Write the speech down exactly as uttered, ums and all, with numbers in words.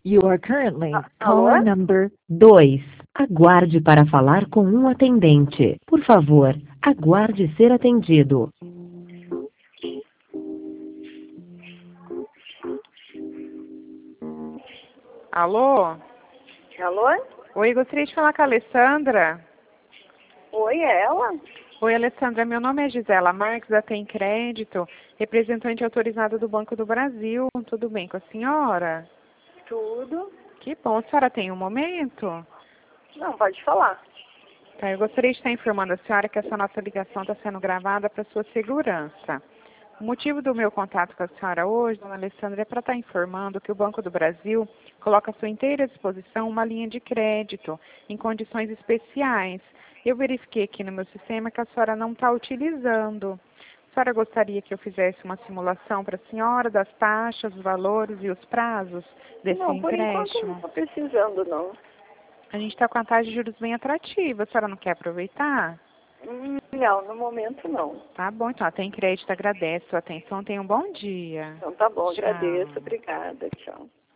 You are currently A- caller Alô? number dois. Aguarde para falar com um atendente. Por favor, aguarde ser atendido. Alô? Alô? Oi, gostaria de falar com a Alessandra. Oi, é ela? Oi, Alessandra, meu nome é Gisela Marques, da Tem Crédito, representante autorizada do Banco do Brasil. Tudo bem com a senhora? Tudo? Que bom, a senhora tem um momento? Não, pode falar. Tá, eu gostaria de estar informando a senhora que essa nossa ligação está sendo gravada para sua segurança. O motivo do meu contato com a senhora hoje, dona Alessandra, é para estar informando que o Banco do Brasil coloca à sua inteira disposição uma linha de crédito em condições especiais. Eu verifiquei aqui no meu sistema que a senhora não está utilizando. A senhora gostaria que eu fizesse uma simulação para a senhora das taxas, os valores e os prazos desse Não, por enquanto eu não empréstimo? estou precisando, não. A gente está com a taxa de juros bem atrativa. A senhora não quer aproveitar? Hum, Não, no momento não. Tá bom, então. A Tem Crédito agradece a sua atenção. Tenha um bom dia. Então tá bom, Tchau. agradeço, obrigada, tchau.